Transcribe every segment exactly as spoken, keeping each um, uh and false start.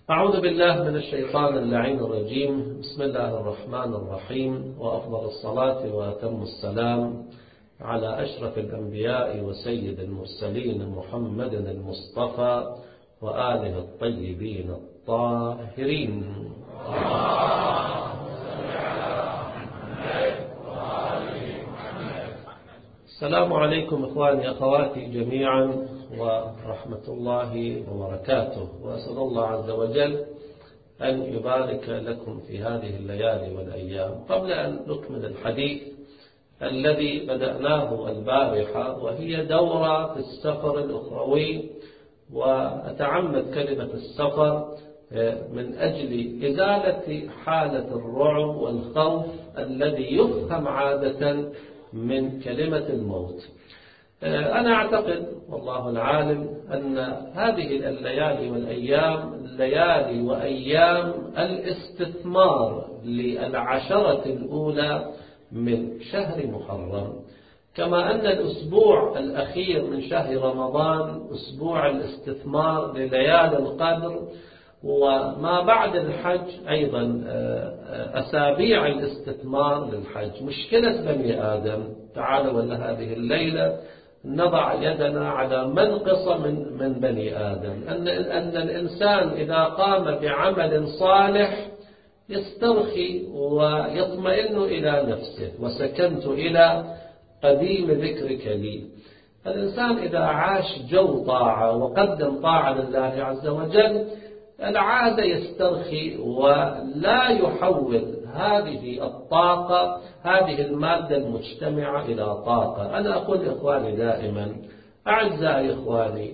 أعوذ بالله من الشيطان اللعين الرجيم. بسم الله الرحمن الرحيم، وأفضل الصلاة وأتم السلام على أشرف الأنبياء وسيد المرسلين محمد المصطفى وآله الطيبين الطاهرين. السلام عليكم إخواني أخواتي جميعا ورحمة الله وبركاته، وأسأل الله عز وجل أن يبارك لكم في هذه الليالي والأيام. قبل أن نكمل الحديث الذي بدأناه البارحة، وهي دورة في السفر الأخروي، وأتعمد كلمة السفر من أجل إزالة حالة الرعب والخوف الذي يفهم عادة من كلمة الموت. أنا أعتقد والله العالم أن هذه الليالي والأيام ليالي وأيام الاستثمار للعشرة الأولى من شهر محرم، كما أن الأسبوع الأخير من شهر رمضان أسبوع الاستثمار لليالي القدر، وما بعد الحج أيضا أسابيع الاستثمار للحج. مشكلة بني آدم، تعالوا ولا هذه الليلة نضع يدنا على منقصة من, من بني آدم، أن, أن الإنسان إذا قام بعمل صالح يسترخي ويطمئن إلى نفسه، وسكنت إلى قديم ذكرك لي. الإنسان إذا عاش جو طاعة وقدم طاعة لله عز وجل العادة يسترخي ولا يحول هذه الطاقة، هذه المادة المجتمعة إلى طاقة. أنا أقول إخواني دائما، أعزائي إخواني،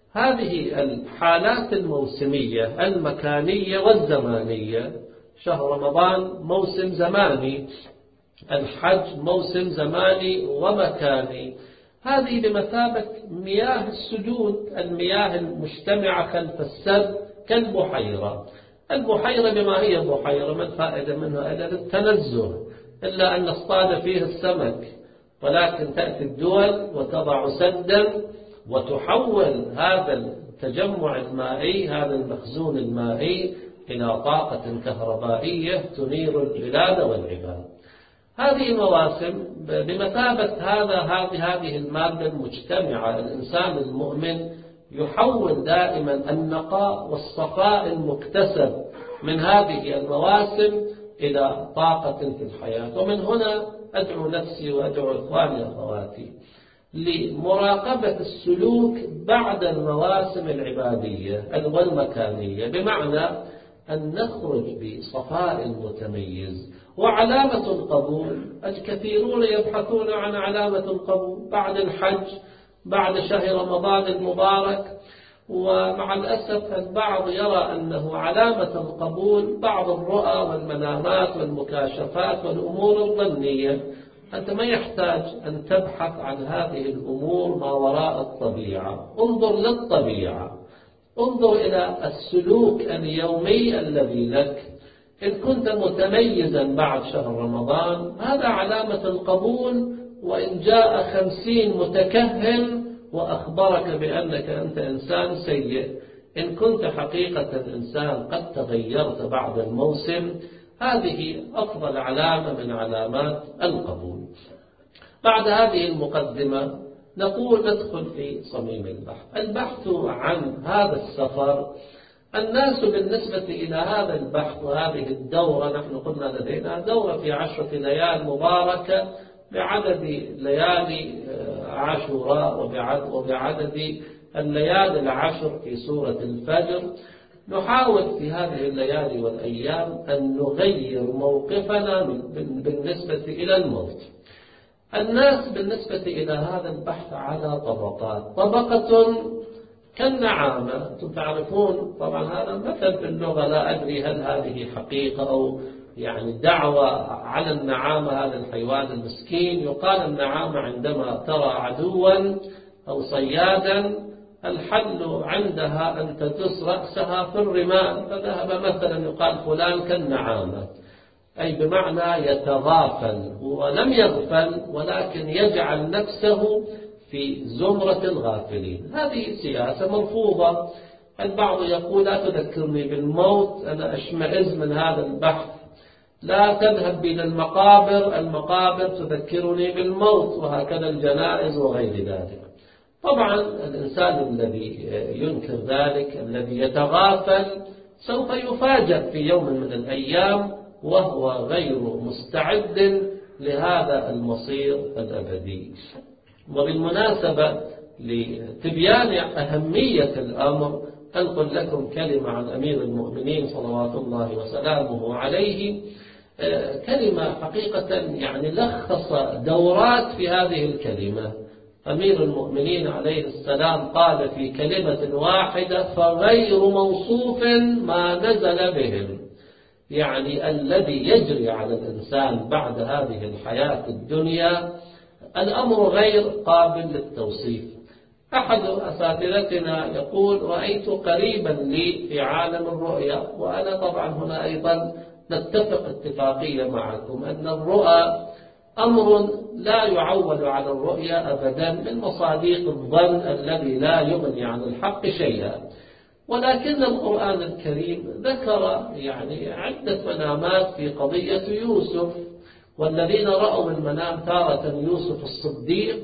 هذه الحالات الموسمية المكانية والزمانية، شهر رمضان موسم زماني، الحج موسم زماني ومكاني، هذه بمثابة مياه السجود، المياه المجتمعة خلف السد كالبحيرة. البحيرة بما هي بحيرة، ما الفائدة منها إلا التنزه، إلا أن نصطاد فيه السمك، ولكن تأتي الدول وتضع سدا وتحول هذا التجمع المائي، هذا المخزون المائي، إلى طاقة كهربائية تنير البلاد والعباد. هذه مواسم بمثابة هذا هذه هذه المادة المجتمعة. الإنسان المؤمن يحول دائما النقاء والصفاء المكتسب من هذه المواسم إلى طاقة في الحياة. ومن هنا أدعو نفسي وأدعو إخواني وأخواتي لمراقبة السلوك بعد المواسم العبادية والمكانية، بمعنى أن نخرج بصفاء متميز. وعلامة القبول، الكثيرون يبحثون عن علامة القبول بعد الحج، بعد شهر رمضان المبارك، ومع الأسف البعض يرى أنه علامة القبول بعض الرؤى والمنامات والمكاشفات والأمور الظنية. أنت ما يحتاج أن تبحث عن هذه الأمور ما وراء الطبيعة، انظر للطبيعة، انظر إلى السلوك اليومي الذي لك. إن كنت متميزا بعد شهر رمضان هذا علامة القبول، وإن جاء خمسين متكهن وأخبرك بأنك أنت إنسان سيء. إن كنت حقيقة إنسان قد تغيرت بعد الموسم، هذه أفضل علامة من علامات القبول. بعد هذه المقدمة نقول ندخل في صميم البحث. البحث عن هذا السفر، الناس بالنسبة إلى هذا البحث وهذه الدورة، نحن قلنا لدينا دورة في عشرة ليال مباركة بعدد ليالي عاشوراء وبعدد الليالي العشر في سورة الفجر. نحاول في هذه الليالي والأيام أن نغير موقفنا بالنسبة إلى الموت. الناس بالنسبة إلى هذا البحث على طبقات. طبقة كالنعامة، أنتم تعرفون طبعا هذا مثل في اللغة، لا أدري هل هذه حقيقة أو يعني دعوة على النعامة، هذا الحيوان المسكين. يقال النعامة عندما ترى عدوا أو صيادا الحل عندها أن تدس رأسها في الرمال، فذهب مثلا يقال فلان كالنعامة، أي بمعنى يتغافل، ولم يغفل ولكن يجعل نفسه في زمرة الغافلين. هذه سياسة مرفوضة. البعض يقول لا تذكرني بالموت، أنا أشمئز من هذا البحث. لا تذهب إلى المقابر، المقابر تذكرني بالموت، وهكذا الجنائز وغير ذلك. طبعا الإنسان الذي ينكر ذلك، الذي يتغافل، سوف يفاجأ في يوم من الأيام وهو غير مستعد لهذا المصير الأبدي. وبالمناسبة لتبيان أهمية الأمر أنقل لكم كلمة عن أمير المؤمنين صلوات الله وسلامه عليه، كلمة حقيقة يعني لخص دورات في هذه الكلمة. أمير المؤمنين عليه السلام قال في كلمة واحدة: فغير موصوف ما نزل بهم. يعني الذي يجري على الإنسان بعد هذه الحياة الدنيا الأمر غير قابل للتوصيف. أحد أساتذتنا يقول: رأيت قريبا لي في عالم الرؤيا، وأنا طبعا هنا أيضا نتفق اتفاقية معكم أن الرؤى أمر لا يعول على الرؤيا أبدا، من مصاديق الظن الذي لا يغني عن الحق شيئا. ولكن القرآن الكريم ذكر يعني عدة منامات في قضية يوسف، والذين رأوا المنام تارة يوسف الصديق،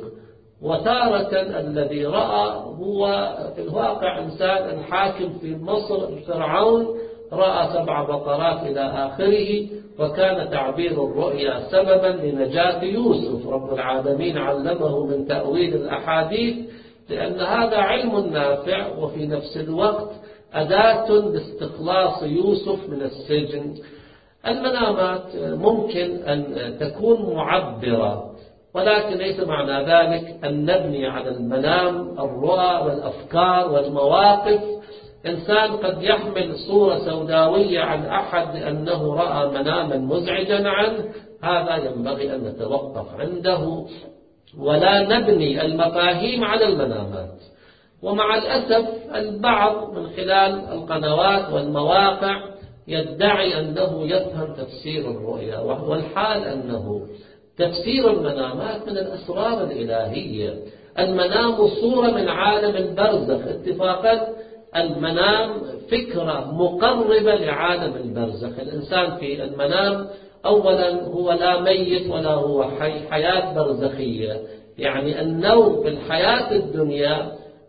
وتارة الذي رأى هو في الواقع إنسان الحاكم في مصر فرعون، رأى سبع بقرات إلى آخره، وكان تعبير الرؤيا سببا لنجاة يوسف. رب العالمين علمه من تأويل الأحاديث، لأن هذا علم نافع وفي نفس الوقت أداة لاستخلاص يوسف من السجن. المنامات ممكن أن تكون معبرة، ولكن ليس معنى ذلك أن نبني على المنام الرؤى والأفكار والمواقف. إنسان قد يحمل صورة سوداوية عن أحد لأنه رأى مناما مزعجا عنه، هذا ينبغي أن نتوقف عنده ولا نبني المفاهيم على المنامات. ومع الأسف البعض من خلال القنوات والمواقع يدعي أنه يفهم تفسير الرؤيا، وهو الحال أنه تفسير المنامات من الأسرار الإلهية. المنام صورة من عالم البرزخ اتفاقا. المنام فكرة مقربة لعالم البرزخ. الإنسان في المنام أولا هو لا ميت ولا هو حي، حياة برزخية. يعني النوم في الحياة الدنيا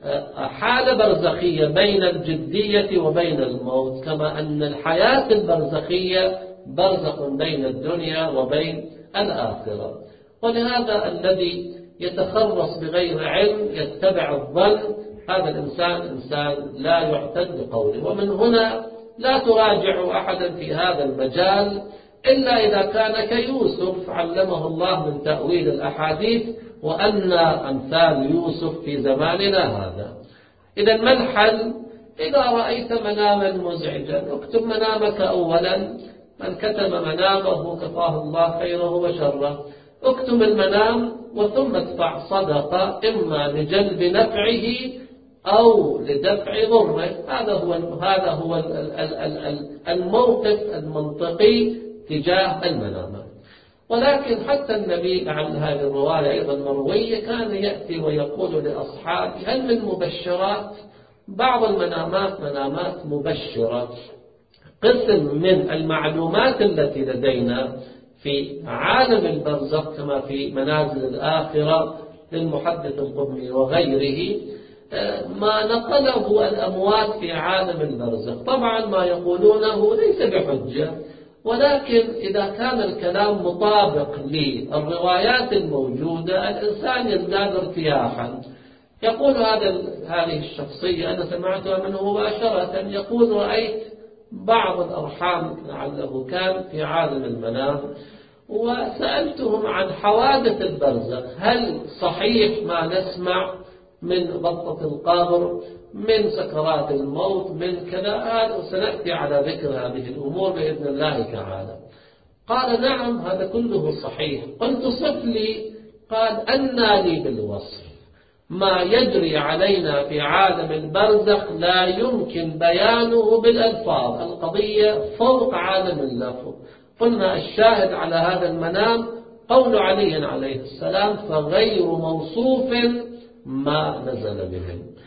حالة برزخية بين الجدية وبين الموت، كما أن الحياة البرزخية برزخ بين الدنيا وبين الآخرة. ولهذا الذي يتخرص بغير علم يتبع الظن، هذا الإنسان إنسان لا يعتد بقوله. ومن هنا لا تراجع أحدا في هذا المجال إلا إذا كان كيوسف علمه الله من تأويل الأحاديث، وأن أمثال يوسف في زماننا هذا. إذا ما الحل؟ إذا رأيت مناما مزعجا اكتب منامك أولا. من كتب منامه كفاه الله خيره وشره. اكتب المنام وثم ادفع صدقة، إما لجلب نفعه أو لدفع ضره. هذا هو هذا هو الموقف المنطقي تجاه المنامات. ولكن حتى النبي عن هذه الرواية أيضا مروية كان يأتي ويقول لأصحابه: هل من مبشرات؟ بعض المنامات منامات مبشرة. قسم من المعلومات التي لدينا في عالم البرزخ كما في منازل الآخرة للمحدث القطني وغيره، ما نقله الأموات في عالم البرزخ. طبعا ما يقولونه ليس بحجة، ولكن إذا كان الكلام مطابق للروايات الموجودة الإنسان يزداد ارتياحا. يقول هذا هذه الشخصية أنا سمعتها منه مباشرة، يقول: رأيت بعض الأرحام لعله كان في عالم المنام، وسألتهم عن حوادث البرزخ، هل صحيح ما نسمع من ضبطة القبر، من سكرات الموت، من كذا؟ سنأتي على ذكر هذه الأمور بإذن الله تعالى. قال: نعم هذا كله صحيح. قلت: صف لي. قال: أنى لي بالوصف؟ ما يجري علينا في عالم البرزخ لا يمكن بيانه بالألفاظ، القضية فوق عالم اللفظ. قلنا الشاهد على هذا المنام قول علي عليه السلام: فغير موصوف ما نزل بهم.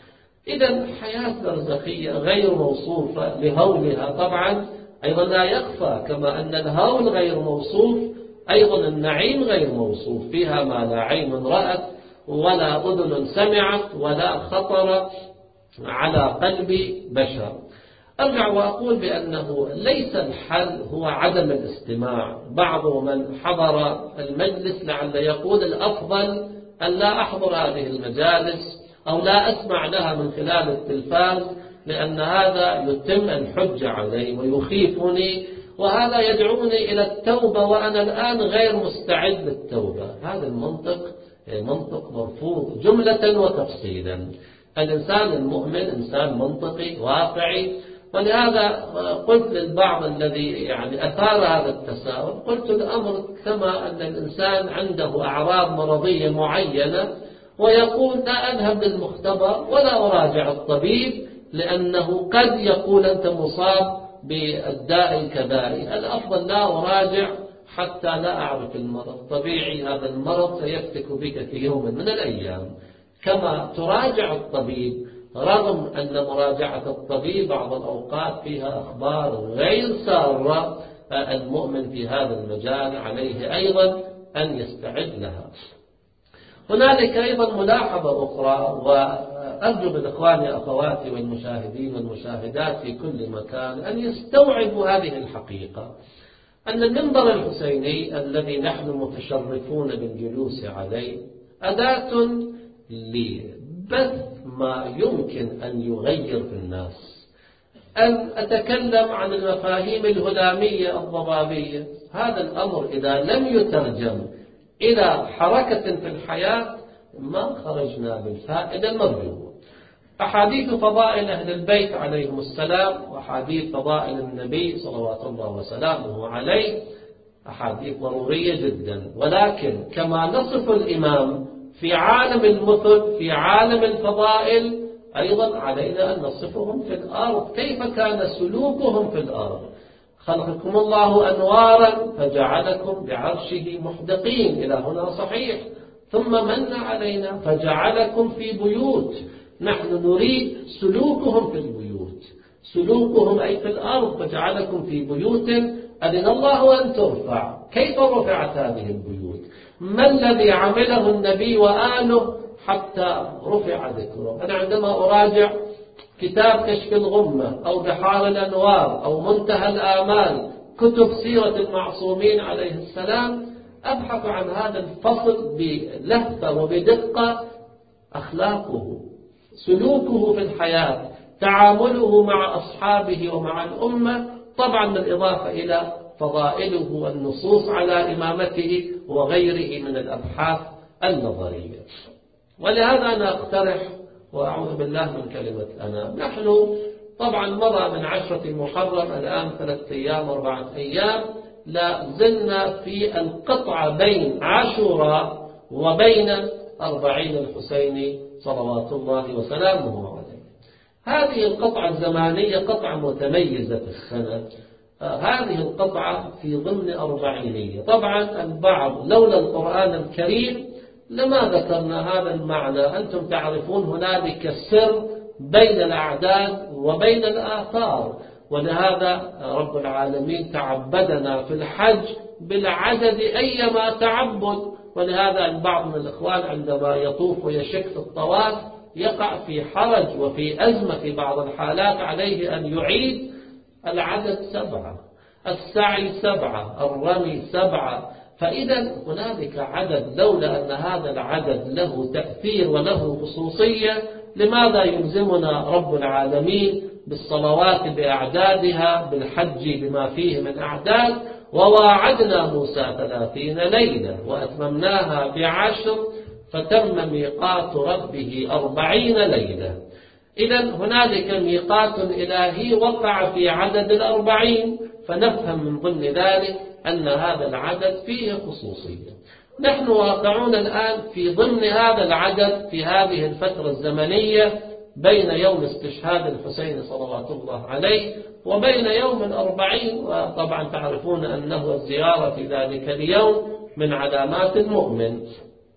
إذا حياة برزخية غير موصوفة لهولها طبعا أيضا لا يخفى، كما أن الهول غير موصوف أيضا النعيم غير موصوف، فيها ما لا عين رأت ولا أذن سمعت ولا خطر على قلب بشر. أرجع وأقول بأنه ليس الحل هو عدم الاستماع. بعض من حضر المجلس لعل يقول الأفضل أن لا أحضر هذه المجالس أو لا أسمع لها من خلال التلفاز، لأن هذا يتم الحجة علي ويخيفني، وهذا يدعوني إلى التوبة وأنا الآن غير مستعد للتوبة. هذا المنطق منطق مرفوض جملة وتفصيلا. الإنسان المؤمن إنسان منطقي واقعي، ولهذا قلت للبعض الذي يعني أثار هذا التساؤل، قلت الأمر كما أن الإنسان عنده أعراض مرضية معينة ويقول لا أذهب للمختبر ولا أراجع الطبيب لأنه قد يقول أنت مصاب بالداء الكذائي، الأفضل لا أراجع حتى لا أعرف المرض. طبيعي هذا المرض سيفتك بك في يوم من الأيام، كما تراجع الطبيب، رغم أن مراجعة الطبيب بعض الأوقات فيها أخبار غير سارة، المؤمن في هذا المجال عليه أيضا أن يستعد لها. هنالك أيضا ملاحظة أخرى، وأرجو من إخواني أخواتي والمشاهدين والمشاهدات في كل مكان أن يستوعبوا هذه الحقيقة، أن المنبر الحسيني الذي نحن متشرفون بالجلوس عليه أداة لبث ما يمكن أن يغير في الناس. أن أتكلم عن المفاهيم الهلامية الضبابية، هذا الأمر إذا لم يترجم إلى حركة في الحياة ما خرجنا بالفائدة المرجوة. أحاديث فضائل أهل البيت عليهم السلام وأحاديث فضائل النبي صلوات الله وسلامه عليه أحاديث ضرورية جدا، ولكن كما نصف الإمام في عالم المثل في عالم الفضائل أيضا علينا أن نصفهم في الأرض. كيف كان سلوكهم في الأرض؟ خلقكم الله أنوارا فجعلكم بعرشه محدقين، إلى هنا صحيح، ثم من علينا فجعلكم في بيوت. نحن نريد سلوكهم في البيوت، سلوكهم أي في الأرض، فجعلكم في بيوت أذن الله أن ترفع. كيف رفعت هذه البيوت؟ ما الذي عمله النبي وآله حتى رفع ذكره؟ أنا عندما أراجع كتاب كشف الغمة أو بحار الأنوار أو منتهى الآمال، كتب سيرة المعصومين عليه السلام، أبحث عن هذا الفصل بلهفة وبدقة. أخلاقه، سلوكه في الحياة، تعامله مع أصحابه ومع الأمة، طبعا بالإضافة إلى فضائله والنصوص على إمامته وغيره من الأبحاث النظرية. ولهذا أنا أقترح، وأعوذ بالله من كلمة أنا، نحن طبعا مضى من عشرة محرم الآن ثلاثة أيام أربعة أيام، لا زلنا في القطعة بين عاشوراء وبين أربعين الحسيني صلوات الله وسلامه عليه. هذه القطعة الزمانية قطعة متميزة في السنة. هذه القطعة في ضمن أربعينية. طبعا البعض لولا القرآن الكريم لما ذكرنا هذا المعنى. أنتم تعرفون هنالك السر بين الأعداد وبين الآثار، ولهذا رب العالمين تعبدنا في الحج بالعدد أيما تعبد. ولهذا البعض من الإخوان عندما يطوف ويشك في الطواف يقع في حرج وفي أزمة في بعض الحالات، عليه أن يعيد العدد سبعة، السعي سبعة، الرمي سبعة. فإذا هنالك عدد، لولا أن هذا العدد له تأثير وله خصوصية لماذا يلزمنا رب العالمين بالصلوات بأعدادها، بالحج بما فيه من أعداد؟ وواعدنا موسى ثلاثين ليلة وأتممناها بعشر فتم ميقات ربه أربعين ليلة. إذا هنالك ميقات إلهي وقع في عدد الأربعين، فنفهم من ضمن ذلك أن هذا العدد فيه خصوصية. نحن واقعون الآن في ضمن هذا العدد في هذه الفترة الزمنية بين يوم استشهاد الحسين صلوات الله عليه وبين يوم الأربعين. وطبعا تعرفون أنه الزيارة في ذلك اليوم من علامات المؤمن.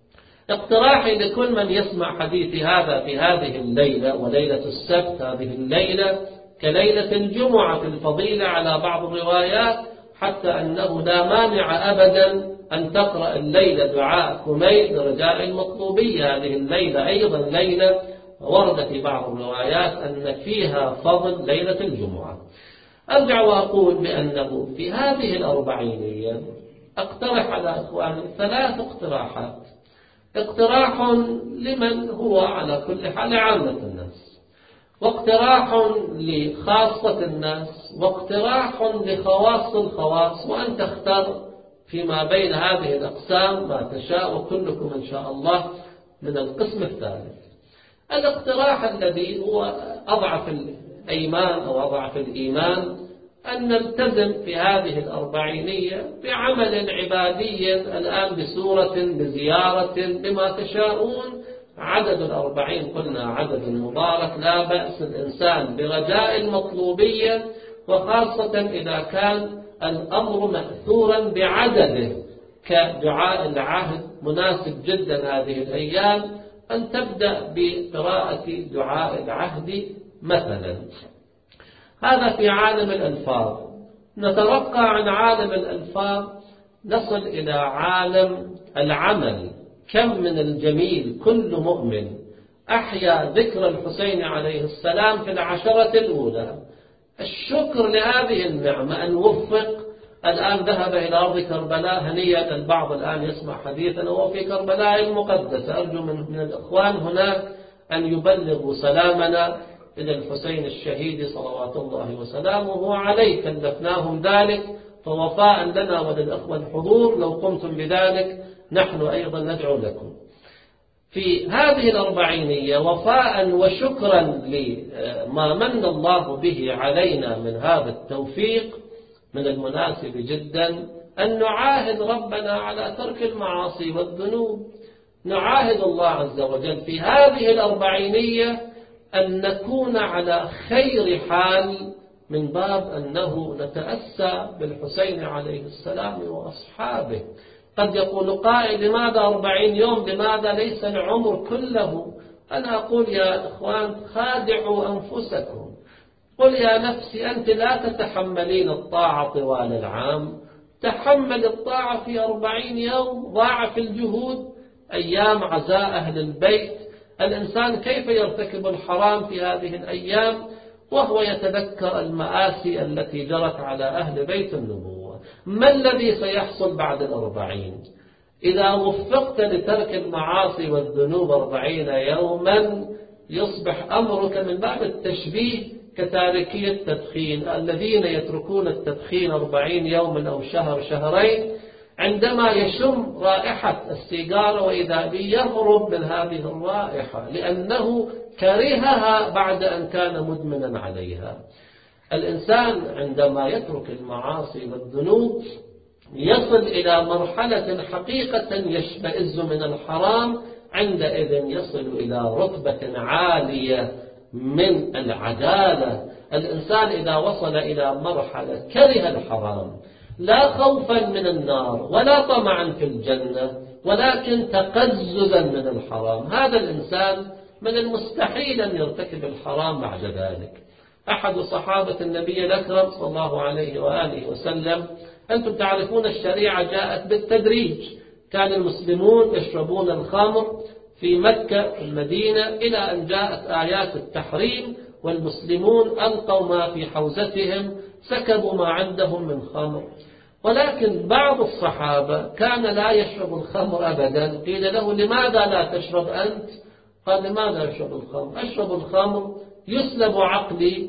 اقتراحي لكل من يسمع حديثي هذا في هذه الليلة، وليلة السبت هذه الليلة كليلة الجمعة في الفضيلة على بعض الروايات، حتى أنه لا مانع أبدا أن تقرأ الليلة دعاء كميل لرجاء المطلوبية. هذه الليلة أيضا ليلة ورد في بعض الروايات أن فيها فضل ليلة الجمعة. أرجع وأقول بأنه في هذه الأربعينية أقترح على أخواني ثلاث اقتراحات. اقتراح لمن هو على كل حال عامة الناس، واقتراح لخاصة الناس، واقتراح لخواص الخواص، وأن تختار فيما بين هذه الأقسام ما تشاء، وكلكم إن شاء الله من القسم الثالث. الاقتراح الذي هو أضعف الأيمان أو أضعف الإيمان أن نلتزم في هذه الأربعينية بعمل عبادي الآن بسورة بزيارة بما تشاءون. عدد الأربعين قلنا عدد مبارك، لا بأس الإنسان برجاء المطلوبية، وخاصة إذا كان الأمر مأثورا بعدده كدعاء العهد مناسب جدا هذه الأيام، أن تبدأ بقراءة دعاء العهد مثلا. هذا في عالم الألفاظ. نترقى عن عالم الألفاظ نصل إلى عالم العمل. كم من الجميل كل مؤمن أحيا ذكر الحسين عليه السلام في العشرة الأولى. الشكر لهذه النعمة أن وفق. الآن ذهب إلى أرض كربلاء هنيئا. البعض الآن يسمع حديثا وهو في كربلاء المقدسة. أرجو من, من الإخوان هناك أن يبلغوا سلامنا إلى الحسين الشهيد صلوات الله وسلامه عليه. كلفناهم ذلك فوفاء لنا وللأخوة الحضور لو قمتم بذلك نحن أيضا ندعو لكم. في هذه الأربعينية وفاء وشكرا لما من الله به علينا من هذا التوفيق، من المناسب جدا أن نعاهد ربنا على ترك المعاصي والذنوب. نعاهد الله عز وجل في هذه الأربعينية أن نكون على خير حال، من باب أنه نتأسى بالحسين عليه السلام وأصحابه. قد يقول قائل لماذا أربعين يوم؟ لماذا ليس العمر كله؟ أنا أقول يا إخوان خادعوا أنفسكم. قل يا نفسي أنت لا تتحملين الطاعة طوال العام، تحمل الطاعة في أربعين يوم. ضاعف الجهود. أيام عزاء أهل البيت، الإنسان كيف يرتكب الحرام في هذه الأيام وهو يتذكر المآسي التي جرت على أهل بيت النبوة؟ ما الذي سيحصل بعد الأربعين؟ إذا وفقت لترك المعاصي والذنوب أربعين يوما يصبح أمرك من باب التشبيه كتاركي التدخين، الذين يتركون التدخين أربعين يوما أو شهر شهرين، عندما يشم رائحة السيجارة وإذا به يهرب من هذه الرائحة لأنه كرهها بعد أن كان مدمنا عليها. الإنسان عندما يترك المعاصي والذنوب يصل إلى مرحلة حقيقة يشمئز من الحرام، عندئذ يصل إلى رتبة عالية من العدالة. الإنسان إذا وصل إلى مرحلة كره الحرام لا خوفا من النار ولا طمعا في الجنة، ولكن تقززا من الحرام، هذا الإنسان من المستحيل أن يرتكب الحرام بعد ذلك. أحد صحابة النبي الأكرم صلى الله عليه وآله وسلم، أنتم تعرفون الشريعة جاءت بالتدريج. كان المسلمون يشربون الخمر في مكة في المدينة إلى أن جاءت آيات التحريم، والمسلمون ألقوا ما في حوزتهم، سكبوا ما عندهم من خمر. ولكن بعض الصحابة كان لا يشرب الخمر أبدا. قيل له لماذا لا تشرب أنت؟ قال لماذا أشرب الخمر؟ أشرب الخمر يسلب عقلي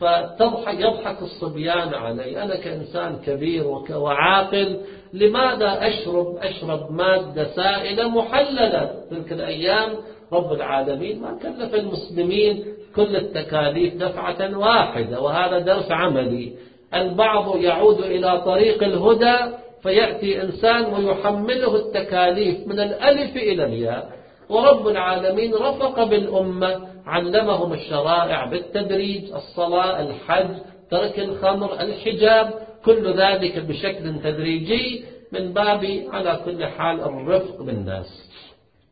فتضحك يضحك الصبيان علي، أنا كإنسان كبير وعاقل لماذا أشرب أشرب مادة سائلة محللة؟ تلك الأيام رب العالمين ما كلف المسلمين كل التكاليف دفعة واحدة، وهذا درس عملي. البعض يعود إلى طريق الهدى فيأتي إنسان ويحمله التكاليف من الألف إلى الياء، ورب العالمين رفق بالأمة، علمهم الشرائع بالتدريج، الصلاة، الحج، ترك الخمر، الحجاب، كل ذلك بشكل تدريجي من باب على كل حال الرفق بالناس.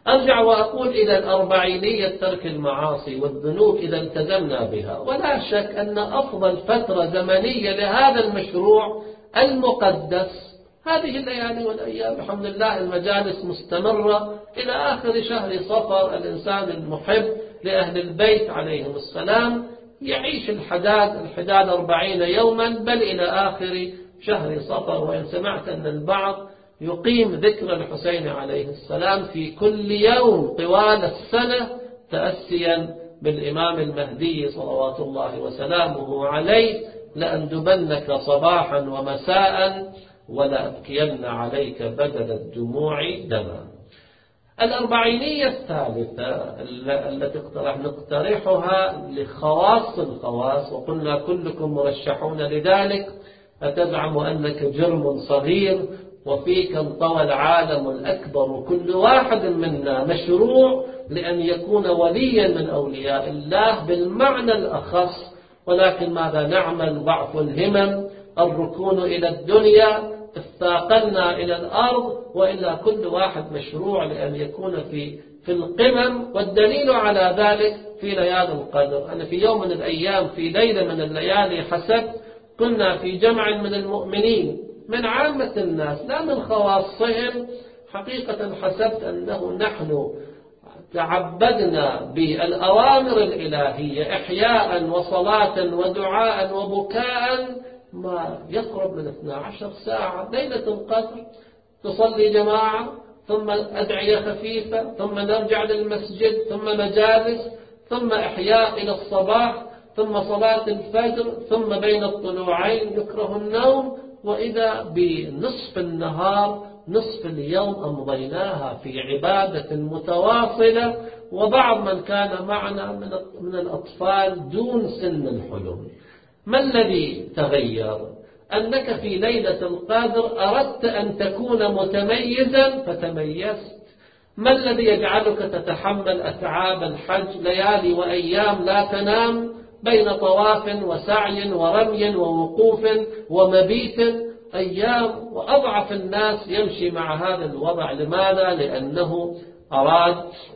أرجع وأقول إلى الأربعينية ترك المعاصي والذنوب إذا التزمنا بها، ولا شك أن أفضل فترة زمنية لهذا المشروع المقدس هذه الليالي والأيام. الحمد لله المجالس مستمرة إلى آخر شهر صفر. الإنسان المحب لأهل البيت عليهم السلام يعيش الحداد الحداد أربعين يوما بل إلى آخر شهر صفر. وإن سمعت أن البعض يقيم ذكر الحسين عليه السلام في كل يوم طوال السنة تأسيا بالإمام المهدي صلوات الله وسلامه عليه، لأندبنك صباحا ومساء ولأبكين عليك بدل الدموع دما. الأربعينية الثالثة التي نقترحها لخواص الخواص، وقلنا كلكم مرشحون لذلك، أتزعم أنك جرم صغير وفيك انطوى العالم الأكبر، كل واحد منا مشروع لأن يكون وليا من أولياء الله بالمعنى الأخص. ولكن ماذا نعمل؟ ضعف الهمم، الركون إلى الدنيا، استاقلنا إلى الأرض، وإلا كل واحد مشروع لأن يكون في في القمم. والدليل على ذلك في ليالي القدر. أنا في يوم من الأيام في ليلة من الليالي حسبت كنا في جمع من المؤمنين من عامة الناس لا من خواصهم، حقيقة حسبت أنه نحن تعبدنا بالأوامر الإلهية إحياء وصلاة ودعاء وبكاء ما يقرب من اثنتي عشرة ساعة. ليلة القدر تصلي جماعة، ثم أدعية خفيفة، ثم نرجع للمسجد، ثم مجالس، ثم إحياء إلى الصباح، ثم صلاة الفجر، ثم بين الطلوعين يكره النوم. وإذا بنصف النهار نصف اليوم أمضيناها في عبادة متواصلة. وبعض من كان معنا من الأطفال دون سن الحلم. ما الذي تغير؟ أنك في ليلة القدر أردت أن تكون متميزا فتميزت. ما الذي يجعلك تتحمل أتعاب الحج ليالي وأيام لا تنام بين طواف وسعي ورمي ووقوف ومبيت أيام؟ وأضعف الناس يمشي مع هذا الوضع. لماذا؟ لأنه أراد،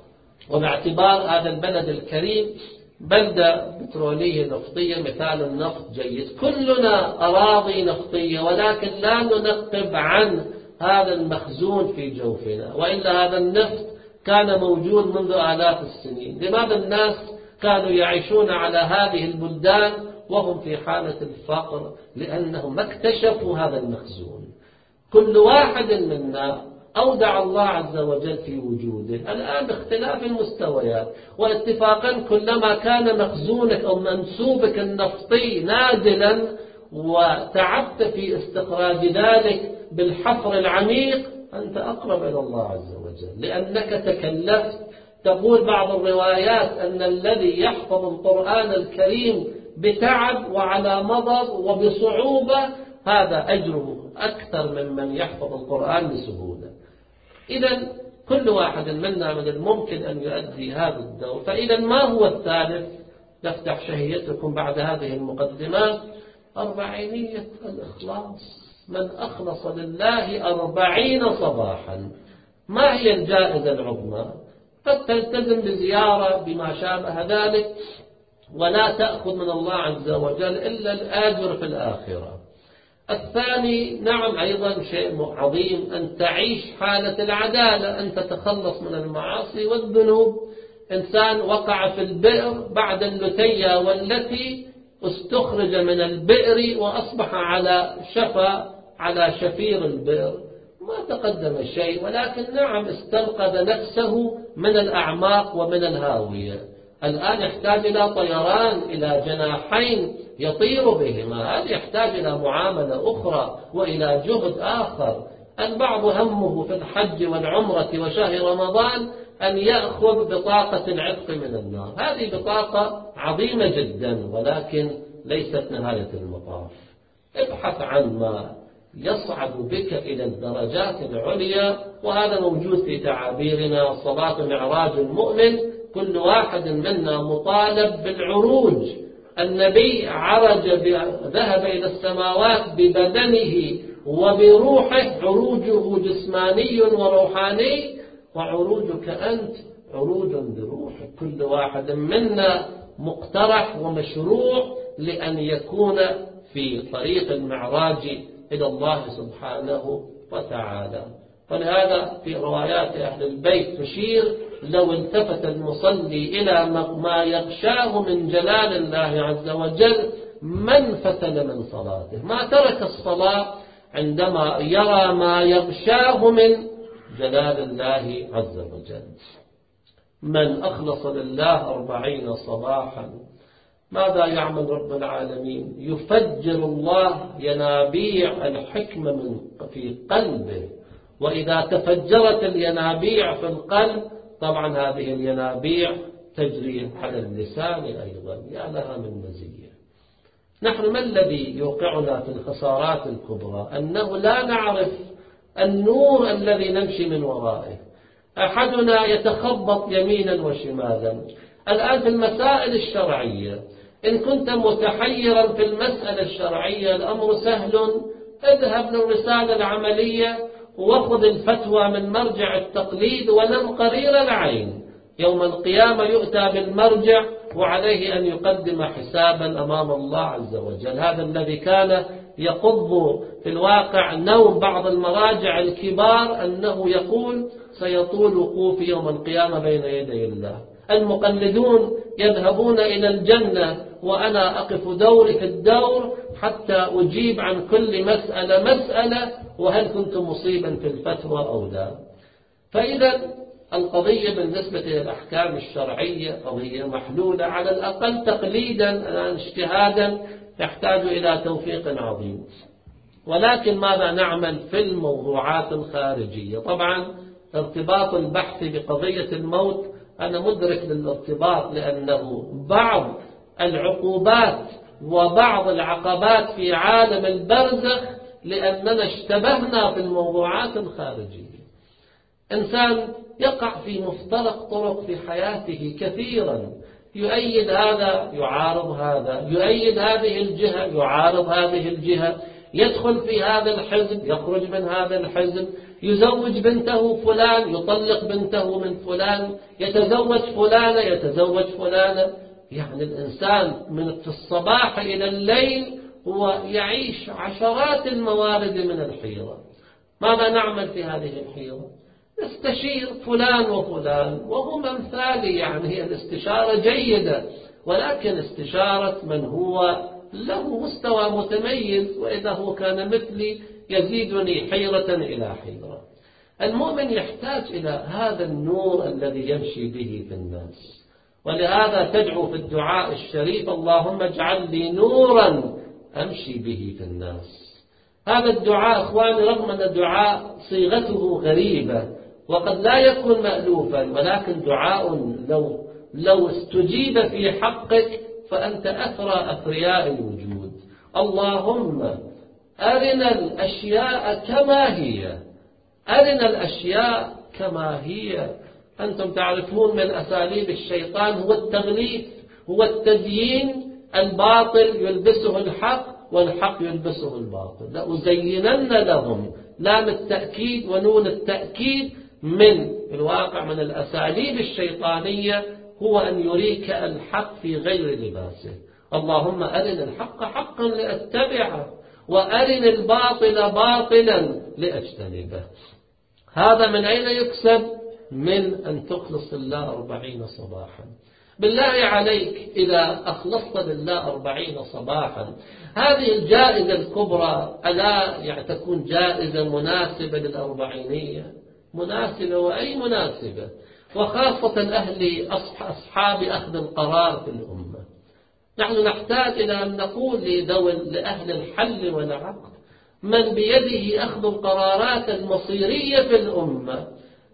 وباعتبار هذا البلد الكريم بلدة بترولية نفطية، مثال النفط جيد، كلنا أراضي نفطية، ولكن لا ننقب عن هذا المخزون في جوفنا، وإلا هذا النفط كان موجود منذ آلاف السنين. لماذا الناس كانوا يعيشون على هذه البلدان وهم في حالة الفقر؟ لأنهم ما اكتشفوا هذا المخزون. كل واحد منا أودع الله عز وجل في وجوده. الآن باختلاف المستويات واتفاقا كلما كان مخزونك أو منسوبك النفطي نازلا وتعبت في استخراج ذلك بالحفر العميق أنت أقرب إلى الله عز وجل، لأنك تكلفت. تقول بعض الروايات أن الذي يحفظ القرآن الكريم بتعب وعلى مضض وبصعوبة هذا أجره أكثر ممن يحفظ القرآن بسهولة. إذا كل واحد منا من الممكن أن يؤدي هذا الدور. فإذا ما هو الثالث؟ نفتح شهيتكم بعد هذه المقدمات. أربعينية الإخلاص. من أخلص لله أربعين صباحا. ما هي الجائزة العظمى؟ قد تلتزم بزيارة بما شابه ذلك ولا تأخذ من الله عز وجل إلا الآجر في الآخرة. الثاني نعم أيضا شيء عظيم أن تعيش حالة العدالة، أن تتخلص من المعاصي والذنوب. إنسان وقع في البئر بعد اللتية والتي استخرج من البئر وأصبح على شفا على شفير البئر، ما تقدم شيء، ولكن نعم استنقذ نفسه من الأعماق ومن الهاوية. الآن يحتاج إلى طيران، إلى جناحين يطير بهما. هذا يحتاج إلى معاملة أخرى وإلى جهد آخر. البعض همه في الحج والعمرة وشهر رمضان أن يأخذ بطاقة العتق من النار. هذه بطاقة عظيمة جدا ولكن ليست نهاية المطاف. ابحث عن ما يصعد بك إلى الدرجات العليا، وهذا موجود في تعابيرنا. صلاة معراج المؤمن، كل واحد منا مطالب بالعروج. النبي عرج ذهب إلى السماوات ببدنه وبروحه، عروجه جسماني وروحاني، وعروجك أنت عروج بروحك. كل واحد منا مقترح ومشروع لأن يكون في طريق المعراج إلى الله سبحانه وتعالى. ولهذا في روايات أهل البيت تشير لو التفت المصلي إلى ما يغشاه من جلال الله عز وجل ما انفتل من صلاته، ما ترك الصلاة عندما يرى ما يغشاه من جلال الله عز وجل. من أخلص لله أربعين صباحا ماذا يعمل رب العالمين؟ يفجر الله ينابيع الحكمة من في قلبه، وإذا تفجرت الينابيع في القلب طبعا هذه الينابيع تجري على اللسان أيضا. يا لها من مزية. نحن ما الذي يوقعنا في الخسارات الكبرى؟ أنه لا نعرف النور الذي نمشي من ورائه. أحدنا يتخبط يمينا وشمالا. الآن في المسائل الشرعية إن كنت متحيرا في المسألة الشرعية الأمر سهل، اذهب للرسالة العملية وخذ الفتوى من مرجع التقليد ونم قرير العين. يوم القيامة يؤتى بالمرجع وعليه أن يقدم حسابا أمام الله عز وجل. هذا الذي كان يقض في الواقع نوم بعض المراجع الكبار أنه يقول سيطول وقوفي يوم القيامة بين يدي الله. المقلدون يذهبون إلى الجنة وأنا أقف دوري في الدور حتى أجيب عن كل مسألة مسألة وهل كنت مصيبا في الفتوى أو لا. فإذا القضية بالنسبة للأحكام الشرعية قضية محلولة على الأقل تقليدا الآن اجتهادا يحتاج إلى توفيق عظيم. ولكن ماذا نعمل في الموضوعات الخارجية؟ طبعا ارتباط البحث بقضية الموت أنا مدرك للارتباط، لأنه بعض العقوبات وبعض العقبات في عالم البرزخ لأننا اشتبهنا في الموضوعات الخارجية. إنسان يقع في مفترق طرق في حياته كثيرا، يؤيد هذا يعارض هذا، يؤيد هذه الجهة يعارض هذه الجهة، يدخل في هذا الحزب يخرج من هذا الحزب، يزوج بنته فلان يطلق بنته من فلان، يتزوج فلانة يتزوج فلانة. يعني الإنسان من في الصباح إلى الليل هو يعيش عشرات الموارد من الحيرة. ماذا نعمل في هذه الحيرة؟ نستشير فلان وفلان وهم أمثالي، يعني هي الاستشارة جيدة، ولكن استشارة من هو له مستوى متميز، وإذا هو كان مثلي يزيدني حيرة إلى حيرة. المؤمن يحتاج إلى هذا النور الذي يمشي به في الناس، ولهذا تدعو في الدعاء الشريف اللهم اجعل لي نورا أمشي به في الناس. هذا الدعاء أخواني رغم أن الدعاء صيغته غريبة وقد لا يكون مألوفا، ولكن دعاء لو, لو استجيب في حقك فأنت أثرى أثرياء الوجود. اللهم أرنا الأشياء كما هي، أرنا الأشياء كما هي. أنتم تعرفون من أساليب الشيطان هو التغليف، هو التزيين. الباطل يلبسه الحق والحق يلبسه الباطل. لأزينن لهم، لام التأكيد ونون التأكيد من الواقع من الأساليب الشيطانية هو أن يريك الحق في غير لباسه. اللهم أرنا الحق حقا لأتبعه وأرنا الباطل باطلا لأجتنبه. هذا من أين يكسب؟ من أن تخلص لله أربعين صباحا. بالله عليك إذا أخلصت لله أربعين صباحا هذه الجائزة الكبرى ألا يعني تكون جائزة مناسبة للأربعينية؟ مناسبة وأي مناسبة، وخاصة أهل أصحاب أخذ القرار في الأمة. نحن نحتاج إلى أن نقول لذوي لأهل الحل والعقد من بيده أخذ القرارات المصيرية في الأمة،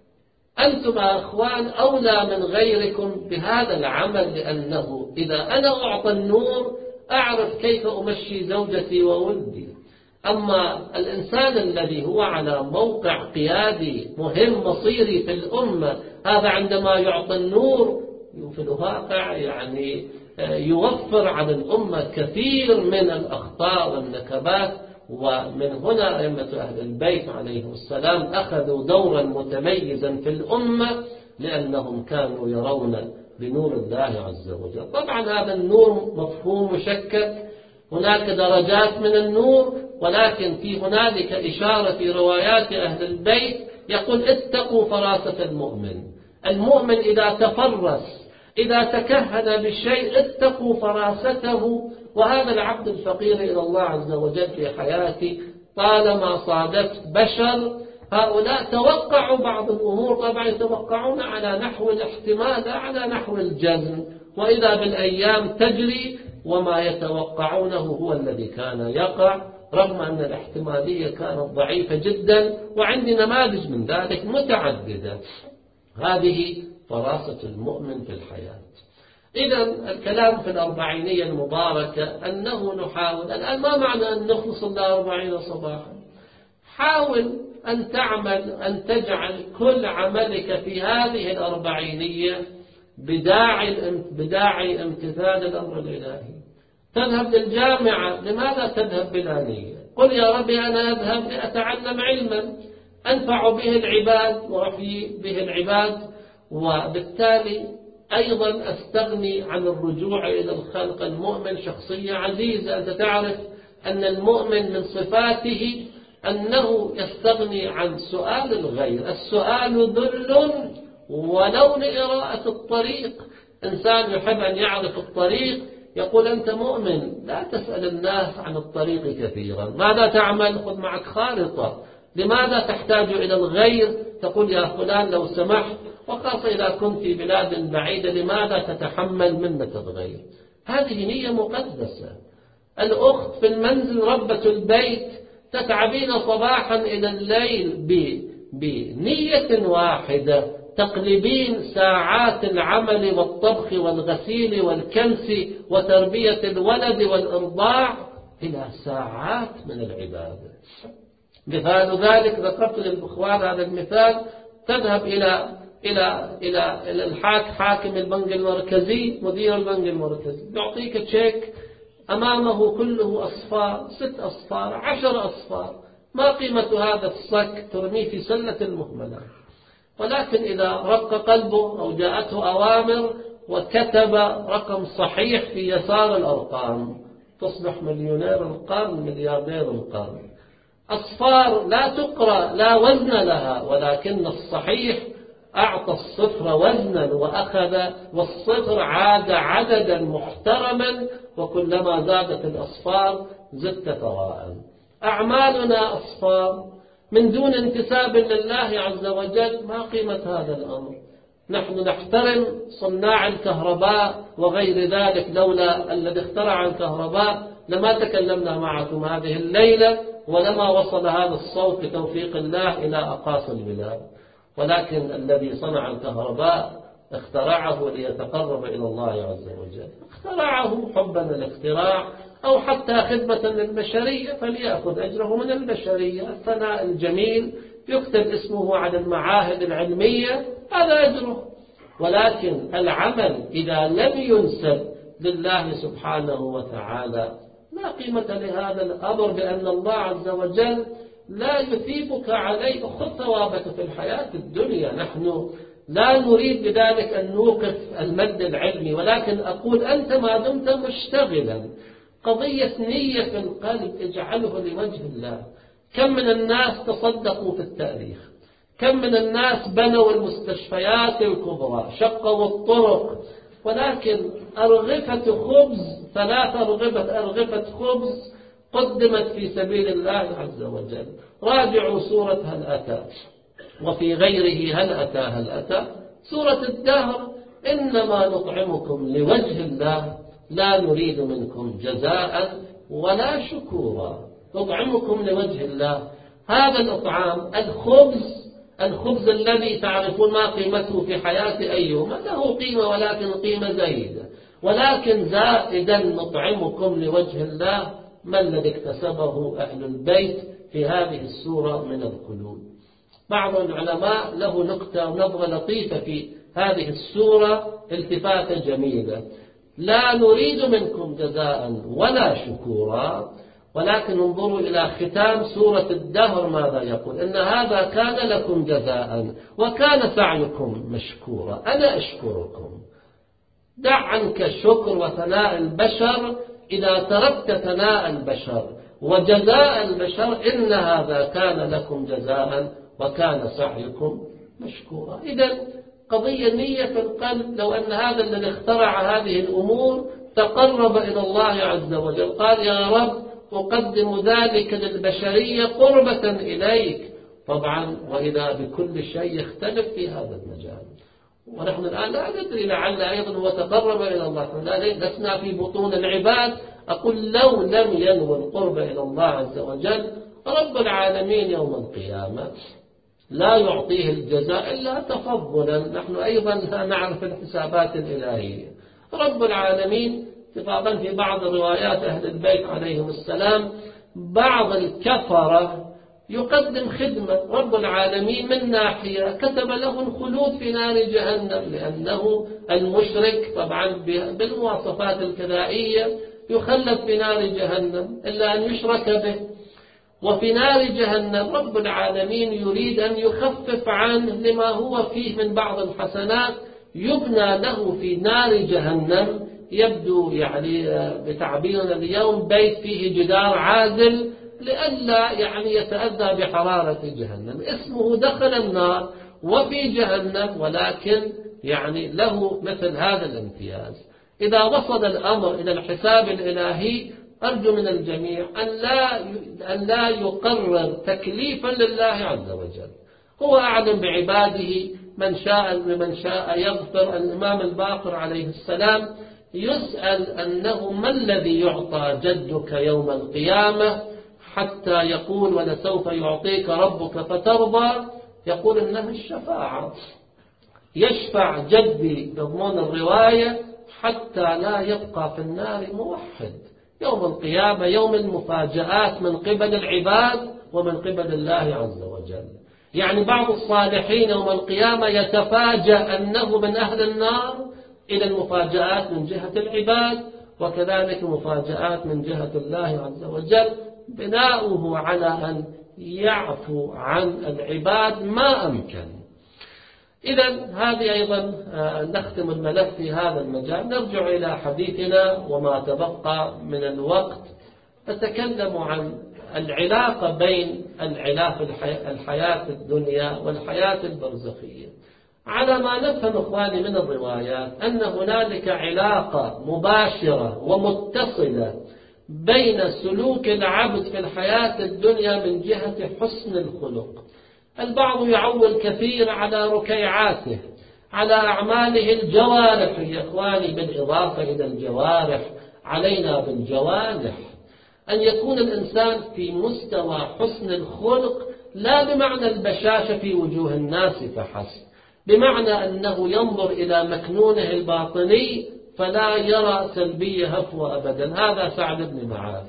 أنتم يا أخوان أولى من غيركم بهذا العمل، لأنه إذا أنا أعطى النور أعرف كيف أمشي زوجتي وولدي. أما الإنسان الذي هو على موقع قيادي مهم مصيري في الأمة هذا عندما يعطى النور في الواقع يعني يوفر على الأمة كثير من الأخطاء والنكبات ومن هنا أئمة أهل البيت عليهم السلام أخذوا دورا متميزا في الأمة، لأنهم كانوا يرون بنور الله عز وجل. طبعا هذا النور مفهوم مشكك، هناك درجات من النور، ولكن في هنالك إشارة في روايات أهل البيت يقول اتقوا فراسة المؤمن. المؤمن إذا تفرس، إذا تكهن بالشيء، اتقوا فراسته. وهذا العبد الفقير إلى الله عز وجل في حياتي طالما صادفت بشر هؤلاء توقعوا بعض الأمور، طبعا يتوقعون على نحو الاحتمال لا على نحو الجزم، وإذا بالأيام تجري وما يتوقعونه هو الذي كان يقع، رغم أن الاحتمالية كانت ضعيفة جدا، وعندي نماذج من ذلك متعددة. هذه فراسة المؤمن في الحياة. إذا الكلام في الأربعينية المباركة أنه نحاول الآن، ما معنى أن نخلص الله أربعين صباحا؟ حاول أن تعمل، أن تجعل كل عملك في هذه الأربعينية بداعي بداعي امتثال الأمر الإلهي. تذهب للجامعة، لماذا تذهب بلا نية؟ قل يا ربي أنا أذهب لأتعلم علما أنفع به العباد وأحيي به العباد، وبالتالي أيضا أستغني عن الرجوع إلى الخلق. المؤمن شخصية عزيزة، أنت تعرف أن المؤمن من صفاته أنه يستغني عن سؤال الغير. السؤال ذل ولو لإراءة الطريق. إنسان يحب أن يعرف الطريق يقول أنت مؤمن لا تسأل الناس عن الطريق كثيرا. ماذا تعمل؟ خذ معك خارطة. لماذا تحتاج إلى الغير؟ تقول يا فلان لو سمحت، وخاصة إذا كنت في بلاد بعيدة لماذا تتحمل منة الغير؟ هذه نية مقدسة. الأخت في المنزل ربة البيت تتعبين صباحا إلى الليل بنية واحدة، تقلبين ساعات العمل والطبخ والغسيل والكنس وتربية الولد والإرضاع إلى ساعات من العبادة. مثال ذلك ذكرت للإخوان هذا المثال، تذهب إلى إلى إلى إلى الحاك حاكم البنك المركزي، مدير البنك المركزي، يعطيك تشيك أمامه كله أصفار، ست أصفار، عشر أصفار، ما قيمة هذا الصك؟ ترميه في سلة المهملة. ولكن إذا رق قلبه أو جاءته أوامر وكتب رقم صحيح في يسار الأرقام، تصبح مليونير القرن، ملياردير القرن. أصفار لا تقرأ، لا وزن لها، ولكن الصحيح أعطى الصفر وزنا وأخذ، والصفر عاد عددا محترما، وكلما زادت الأصفار زدت ثراء. أعمالنا أصفار من دون انتساب لله عز وجل. ما قيمة هذا الأمر؟ نحن نحترم صناع الكهرباء وغير ذلك، لولا الذي اخترع الكهرباء لما تكلمنا معكم هذه الليلة، ولما وصل هذا الصوت بتوفيق الله إلى أقاصي البلاد. ولكن الذي صنع الكهرباء اخترعه ليتقرب إلى الله عز وجل، اخترعه حبا للاختراع أو حتى خدمة للبشرية، فليأخذ أجره من البشرية. الثناء الجميل يكتب اسمه على المعاهد العلمية، هذا أجره. ولكن العمل إذا لم ينسب لله سبحانه وتعالى لا قيمة لهذا الأمر، بأن الله عز وجل لا يثيبك عليه. خذ ثوابك في الحياة الدنيا. نحن لا نريد بذلك أن نوقف المد العلمي، ولكن أقول أنت ما دمت مشتغلا، قضية نية في القلب اجعله لوجه الله. كم من الناس تصدقوا في التاريخ، كم من الناس بنوا المستشفيات الكبرى، شقوا الطرق، ولكن أرغفة خبز، ثلاث أرغفة أرغفة خبز قدمت في سبيل الله عز وجل. راجعوا سورة هل أتى، وفي غيره هل أتى هل أتى، سورة الدهر، إنما نطعمكم لوجه الله لا نريد منكم جزاء ولا شكورا. نطعمكم لوجه الله. هذا الإطعام، الخبز، الخبز الذي تعرفون ما قيمته في حياة أيوم، له قيمة ولكن قيمة زايدة، ولكن زائدا نطعمكم لوجه الله، ما الذي اكتسبه أهل البيت في هذه السورة من القلوب. بعض العلماء له نقطة نظرة لطيفة في هذه السورة، التفاتة جميلة: لا نريد منكم جزاء ولا شكورا. ولكن انظروا إلى ختام سورة الدهر ماذا يقول: إن هذا كان لكم جزاء وكان سعيكم مشكورا. أنا أشكركم. دع عنك شكر وثناء البشر إذا تركت ثناء البشر وجزاء البشر، إن هذا كان لكم جزاء وكان سعيكم مشكورا. إذن قضية نية في القلب. لو أن هذا الذي اخترع هذه الأمور تقرب إلى الله عز وجل، قال: يا رب أقدم ذلك للبشرية قربة إليك. طبعا وإذا بكل شيء يختلف في هذا المجال، ونحن الآن لا ندري، لعل أيضا هو تقرب إلى الله، لسنا في بطون العباد. أقول لو لم ينوي القرب إلى الله عز وجل، رب العالمين يوم القيامة لا يعطيه الجزاء إلا تفضلا. نحن أيضا لا نعرف الحسابات الإلهية. رب العالمين اتفاقا في بعض روايات أهل البيت عليهم السلام، بعض الكفرة يقدم خدمة رب العالمين من ناحية كتب له الخلود في نار جهنم، لأنه المشرك طبعا بالمواصفات الكذائية يخلد في نار جهنم إلا أن يشرك به. وفي نار جهنم رب العالمين يريد أن يخفف عنه لما هو فيه من بعض الحسنات، يبنى له في نار جهنم، يبدو يعني بتعبيرنا اليوم بيت فيه جدار عازل لئلا يعني يتأذى بحرارة جهنم. اسمه دخل النار وفي جهنم، ولكن يعني له مثل هذا الامتياز. إذا وصل الأمر إلى الحساب الإلهي، أرجو من الجميع أن لا أن لا يقرر تكليفا لله عز وجل. هو أعلم بعباده، من شاء لمن شاء يغفر. الإمام الباقر عليه السلام يسأل أنه ما الذي يعطى جدك يوم القيامة حتى يقول: ولسوف يعطيك ربك فترضى. يقول: إنها الشفاعة. يشفع جدي بضمن الرواية حتى لا يبقى في النار موحد يوم القيامة، يوم المفاجآت من قبل العباد ومن قبل الله عز وجل. يعني بعض الصالحين يوم القيامة يتفاجأ أنه من أهل النار، إلى المفاجآت من جهة العباد، وكذلك مفاجآت من جهة الله عز وجل، بناؤه على أن يعفو عن العباد ما أمكن. إذن هذه أيضا نختم الملف في هذا المجال. نرجع إلى حديثنا وما تبقى من الوقت. نتكلم عن العلاقة بين العلاقة الحياة الدنيا والحياة البرزخية. على ما نفهم إخواني من الروايات أن هنالك علاقة مباشرة ومتصلة بين سلوك العبد في الحياة الدنيا من جهة حسن الخلق. البعض يعول كثير على ركيعاته، على أعماله الجوارح. يا إخواني بالإضافة إلى الجوارح علينا بالجوانح أن يكون الإنسان في مستوى حسن الخلق، لا بمعنى البشاشة في وجوه الناس فحسب، بمعنى أنه ينظر إلى مكنونه الباطني فلا يرى سلبية هفوة أبدا. هذا سعد بن معاذ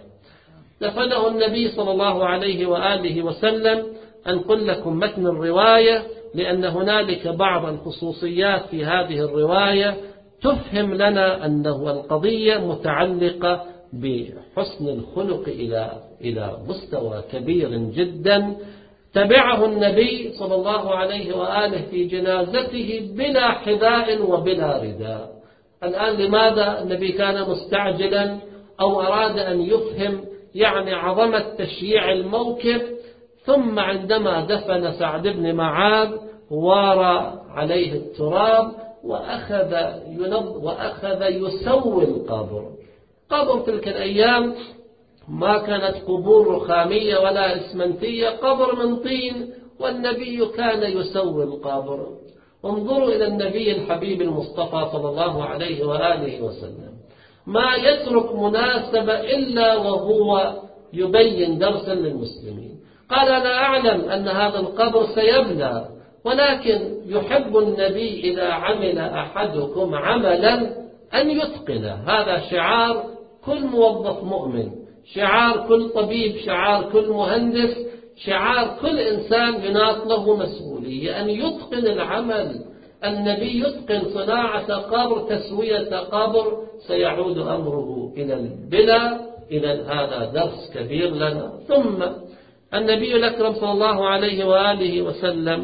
دفنه النبي صلى الله عليه وآله وسلم. أنقل لكم متن الرواية لأن هنالك بعض الخصوصيات في هذه الرواية تفهم لنا أنه القضية متعلقة بحسن الخلق إلى إلى مستوى كبير جدا. تبعه النبي صلى الله عليه وآله في جنازته بلا حذاء وبلا رداء. الآن لماذا النبي كان مستعجلا أو أراد أن يفهم يعني عظمة تشييع الموكب؟ ثم عندما دفن سعد بن معاذ وارى عليه التراب وأخذ ينظ وأخذ يسوي القبر. قبر تلك الأيام ما كانت قبور رخامية ولا إسمنتية، قبر من طين، والنبي كان يسوي القبر. انظروا إلى النبي الحبيب المصطفى صلى الله عليه وآله وسلم، ما يترك مناسبة إلا وهو يبين درسا للمسلمين. قال: أنا أعلم أن هذا القبر سيبلى، ولكن يحب النبي إذا عمل أحدكم عملا أن يتقنه. هذا شعار كل موظف مؤمن، شعار كل طبيب، شعار كل مهندس، شعار كل إنسان يناط له مسؤولية أن يتقن العمل. النبي يتقن صناعة قبر، تسوية قبر، سيعود أمره إلى البلا إذا هذا درس كبير لنا. ثم النبي الأكرم صلى الله عليه وآله وسلم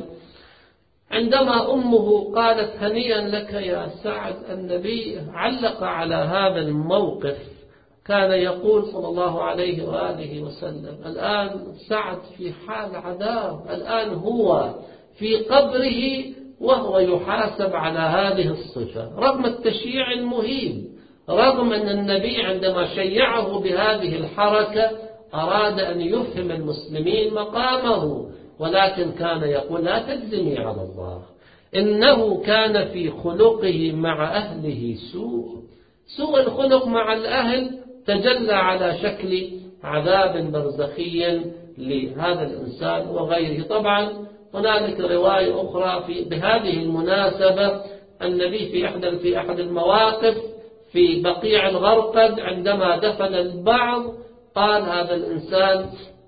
عندما أمه قالت هنيئا لك يا سعد، النبي علق على هذا الموقف، كان يقول صلى الله عليه وآله وسلم الآن سعد في حال عذاب، الآن هو في قبره وهو يحاسب على هذه الصفة، رغم التشييع المهيب، رغم أن النبي عندما شيعه بهذه الحركة أراد أن يفهم المسلمين مقامه، ولكن كان يقول لا تجزمي على الله، إنه كان في خلقه مع أهله سوء، سوء الخلق مع الأهل تجلى على شكل عذاب برزخي لهذا الإنسان وغيره. طبعا هنالك رواية أخرى في بهذه المناسبة، النبي في أحد في أحد المواقف في بقيع الغرقد عندما دفن البعض قال هذا الإنسان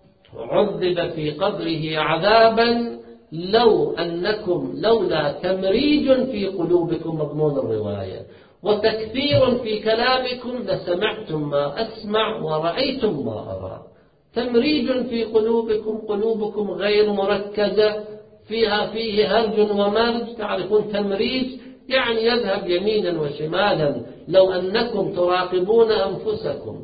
عذب في قبره عذابا لو أنكم لولا تمريج في قلوبكم، مضمون الرواية، وتكثير في كلامكم لسمعتم ما أسمع ورأيتم ما أرى. تمريج في قلوبكم، قلوبكم غير مركزة، فيها فيه هرج ومرج، تعرفون تمريج يعني يذهب يمينا وشمالا. لو أنكم تراقبون أنفسكم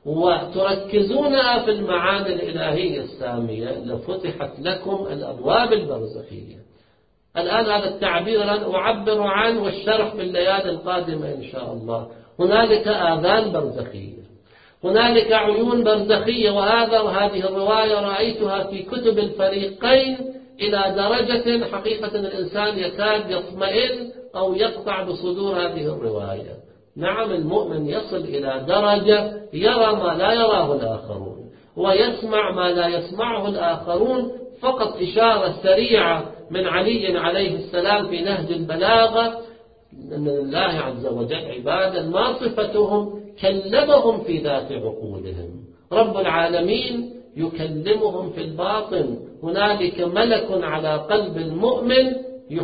وتركزونها في المعاني الإلهية السامية لفتحت لكم الأبواب البرزخية. الآن هذا التعبير لن أعبر عنه والشرح في الليالي القادمة إن شاء الله. هنالك آذان برزخية، هنالك عيون برزخية، وهذا وهذه الرواية رأيتها في كتب الفريقين إلى درجة حقيقة الإنسان يكاد يطمئن أو يقطع بصدور هذه الرواية. نعم، المؤمن يصل إلى درجة يرى ما لا يراه الآخرون ويسمع ما لا يسمعه الآخرون. فقط إشارة سريعة من علي عليه السلام في نهج البلاغة أن الله عز وجل عبادا ما صفتهم كلمهم في ذات عقولهم، رب العالمين يكلمهم في الباطن. هنالك ملك على قلب المؤمن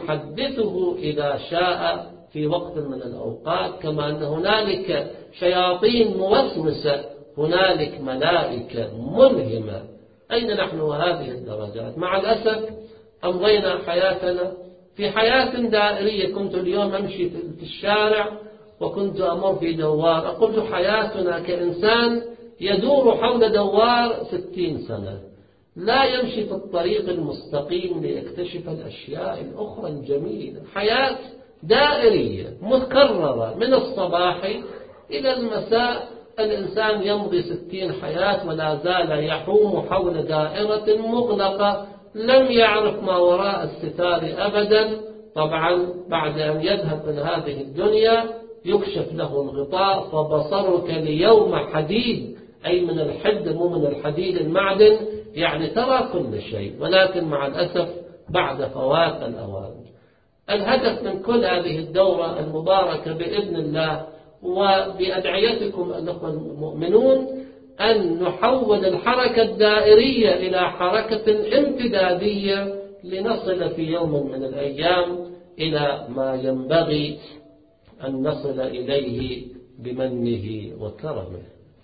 يحدثه إذا شاء في وقت من الأوقات، كما أن هنالك شياطين موسوسة، هنالك ملائكة ملهمة. أين نحن وهذه الدرجات؟ مع الأسف أمضينا حياتنا في حياة دائرية. كنت اليوم أمشي في الشارع وكنت أمر في دوار، قلت حياتنا كإنسان يدور حول دوار ستين سنة، لا يمشي في الطريق المستقيم ليكتشف الأشياء الأخرى الجميلة. حياة دائرية مكررة من الصباح إلى المساء، الإنسان يمضي ستين حياة ولا زال يحوم حول دائرة مغلقة، لم يعرف ما وراء الستار أبدا. طبعا بعد أن يذهب من هذه الدنيا يكشف له الغطاء، فبصرك اليوم حديد، أي من الحد مو من الحديد المعدن، يعني ترى كل شيء، ولكن مع الأسف بعد فوات الأوان. الهدف من كل هذه الدورة المباركة بإذن الله وبأدعيتكم الأخوة المؤمنون أن نحول الحركة الدائرية إلى حركة امتدادية لنصل في يوم من الأيام إلى ما ينبغي أن نصل إليه بمنه وكرمه.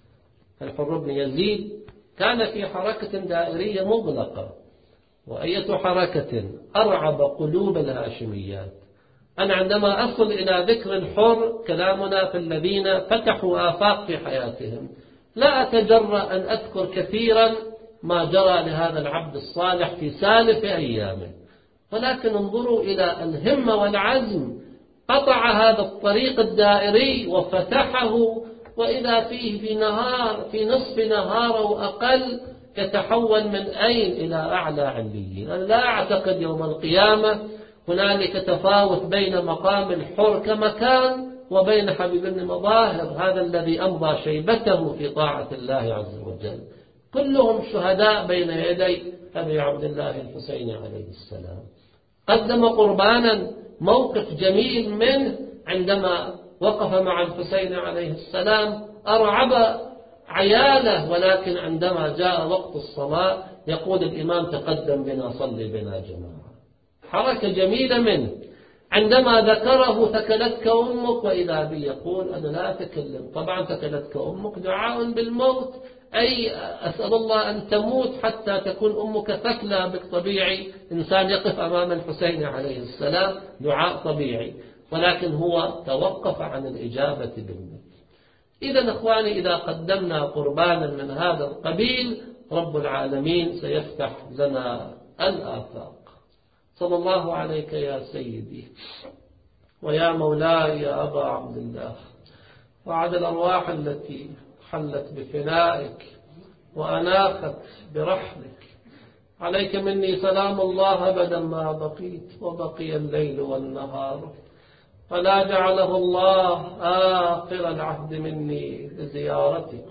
الحر بن يزيد كان في حركة دائرية مغلقة، وأية حركة أرعب قلوب الهاشميات. أنا عندما أصل إلى ذكر الحر كلامنا في الذين فتحوا آفاق في حياتهم، لا أتجرأ أن أذكر كثيرا ما جرى لهذا العبد الصالح في سالف أيامه، ولكن انظروا إلى الهمة والعزم. قطع هذا الطريق الدائري وفتحه، وإذا فيه في نهار في نصف نهار أو أقل يتحول من أين إلى أعلى عليين. أنا لا أعتقد يوم القيامة هنالك تفاوت بين مقام الحر كمكان وبين حبيب بن مظاهر، هذا الذي أمضى شيبته في طاعة الله عز وجل. كلهم شهداء بين يدي أبي عبد الله الحسين عليه السلام. قدم قربانا، موقف جميل منه عندما وقف مع الحسين عليه السلام، أرعب عياله، ولكن عندما جاء وقت الصلاة يقول الإمام تقدم بنا صلي بنا جماعة. حركة جميلة منه. عندما ذكره ثكلتك أمك، وإذا بي يقول أنا لا أتكلم. طبعا ثكلتك أمك دعاء بالموت، أي أسأل الله أن تموت حتى تكون أمك ثكلى بك. طبيعي إنسان يقف أمام الحسين عليه السلام دعاء طبيعي، ولكن هو توقف عن الإجابة بالموت. إذا أخواني، إذا قدمنا قربانا من هذا القبيل رب العالمين سيفتح لنا الآفاق. صلى الله عليك يا سيدي ويا مولاي يا أبا عبد الله، وعلى الأرواح التي حلت بفنائك وأناخت برحلك، عليك مني سلام الله أبدا ما بقيت وبقي الليل والنهار، فلا جعله الله آخر العهد مني لزيارتك.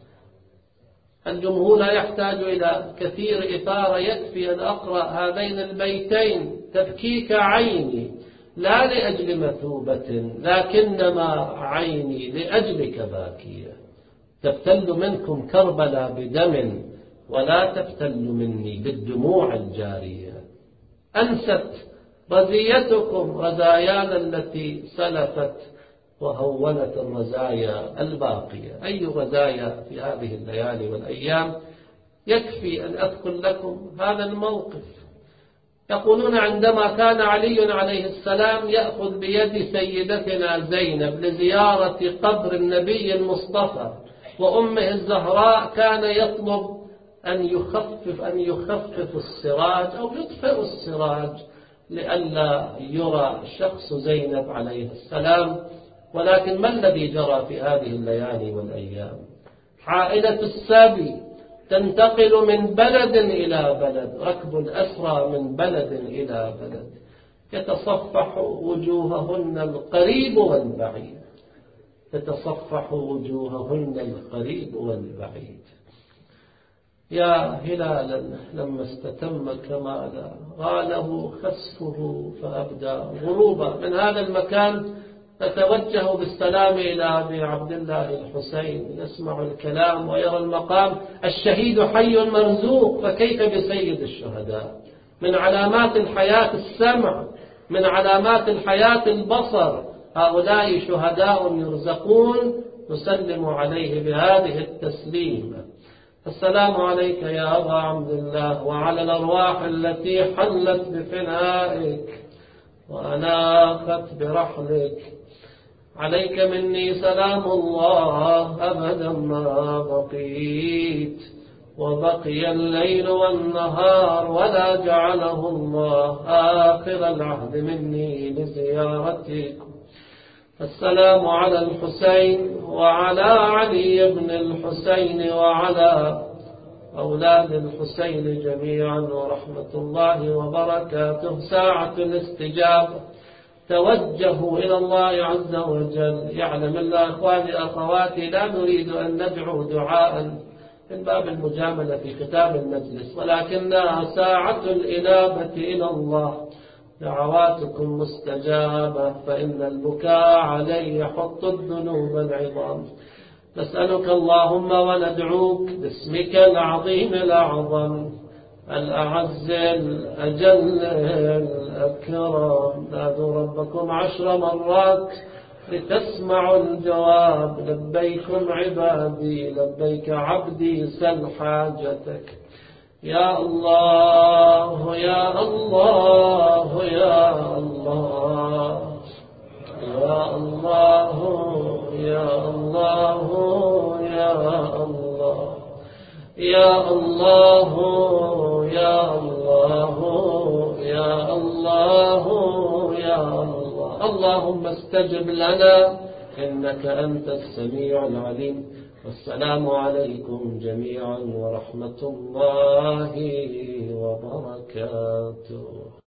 الجمهور لا يحتاج إلى كثير إثارة، يكفي أن أقرأ هذين البيتين: تبكيك عيني لا لأجل مثوبة لكنما عيني لأجلك باكية، تبتل منكم كربلا بدم ولا تبتل مني بالدموع الجارية. أنست رزيتكم رزايانا التي سلفت وهونت الرزايا الباقية. أي رزايا في هذه الليالي والأيام؟ يكفي أن أذكر لكم هذا الموقف. يقولون عندما كان علي عليه السلام يأخذ بيد سيدتنا زينب لزيارة قبر النبي المصطفى وأمه الزهراء، كان يطلب أن يخفف أن يخفف السراج أو يطفئ السراج لئلا يرى شخص زينب عليه السلام. ولكن ما الذي جرى في هذه الليالي والأيام؟ عائلة السابي تنتقل من بلد إلى بلد، ركب الأسرى من بلد إلى بلد، يتصفح وجوههن القريب والبعيد، يتصفح وجوههن القريب والبعيد. يا هلالا لما استتم كمالا غاله خسفه فأبدى غروبا. من هذا المكان نتوجه بالسلام إلى أبي عبد الله الحسين، يسمع الكلام ويرى المقام. الشهيد حي مرزوق، فكيف بسيد الشهداء؟ من علامات الحياة السمع، من علامات الحياة البصر. هؤلاء شهداء يرزقون، نسلم عليه بهذه التسليم: السلام عليك يا أبا عبد الله وعلى الأرواح التي حلت بفنائك وأناخت برحلك، عليك مني سلام الله أبدا ما بقيت وبقي الليل والنهار، ولا جعله الله آخر العهد مني لزيارتك. السلام على الحسين وعلى علي بن الحسين وعلى أولاد الحسين جميعا ورحمة الله وبركاته. ساعة الاستجابة، توجهوا إلى الله عز وجل. يعلم الله أخواني أخواتي لا نريد أن ندعو دعاء من باب المجاملة في ختام المجلس، ولكنها ساعة الإنابة إلى الله. دعواتكم مستجابة، فإن البكاء عليه يحط الذنوب العظام. نسألك اللهم وندعوك باسمك العظيم الأعظم الأعز الأجل الأكرم. نادوا ربكم عشر مرات لتسمعوا الجواب: لبيكم عبادي لبيك عبدي سل حاجتك. يا الله يا الله يا الله يا الله يا الله يا الله يا الله يا الله يا الله يا الله. اللهم استجب لنا إنك أنت السميع العليم. والسلام عليكم جميعا ورحمة الله وبركاته.